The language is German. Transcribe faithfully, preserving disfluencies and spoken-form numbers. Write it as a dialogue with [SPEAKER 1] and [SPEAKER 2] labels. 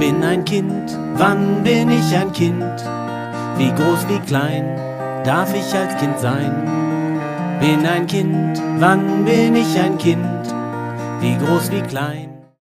[SPEAKER 1] Bin ein Kind, wann bin ich ein Kind? Wie groß, wie klein darf ich als Kind sein? Bin ein Kind, wann bin ich ein Kind? Wie groß, wie klein